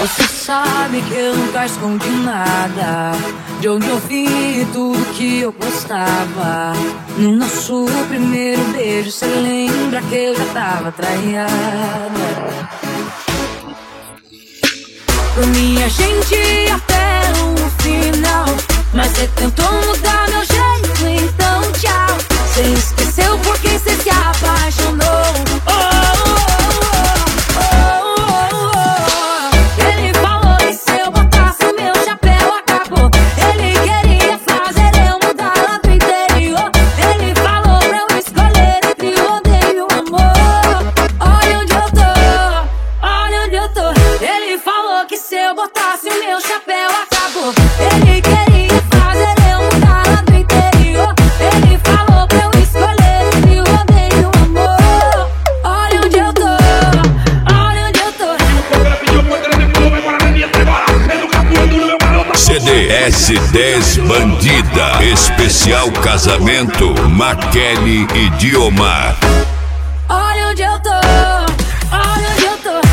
Você sabe que eu nunca escondi nada, de onde eu vim e tudo que eu gostava. No nosso primeiro beijo, cê lembra que eu já tava traída. Por mim a gente ia até o final, mas cê tentou mudar meu jeito, então tchau. Cê esqueceu porque cê se apaixonou. Ele falou que se eu botasse o meu chapéu acabou. Ele queria fazer eu mudar lá do interior. Ele falou pra eu escolher entre o odeio e o amor. Olha onde eu tô, olha onde eu tô. Ele falou que se eu botasse o meu chapéu acabou. Ele queria fazer eu mudar lá do interior. Ele falou pra eu escolher entre o odeio e o amor. Olha onde eu tô, olha onde eu tô. CDS 10 Bandida, especial casamento Maquele e Diomar. Olha onde eu tô, olha onde eu tô.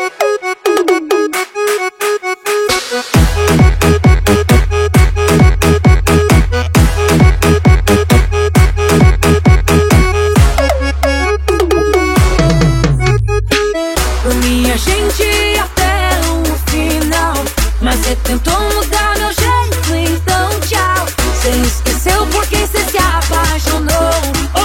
Por mim a gente ia até o final, mas cê tentou mudar meu jeito, então tchau. Cê esqueceu porque cê se apaixonou.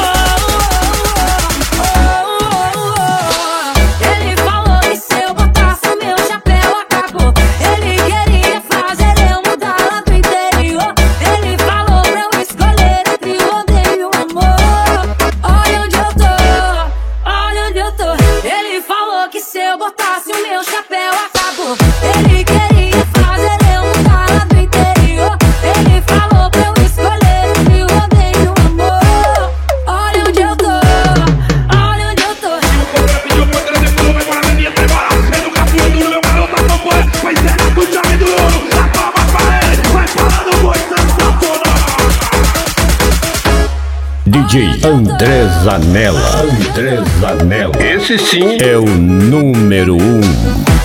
Ele falou que se eu botasse o meu chapéu acabou. Ele queria fazer eu mudar lá do interior. Ele falou pra eu escolher entre o odeio e o amor. Olha onde eu tô, olha onde eu tô. Ele falou que se eu botasse o meu chapéu acabou. Ele queria fazer eu mudar lá do interior. Ele falou pra eu escolher entre o odeio e o amor. Olha onde eu tô, olha onde eu tô. DJ André Zanella. Esse sim é o número 1.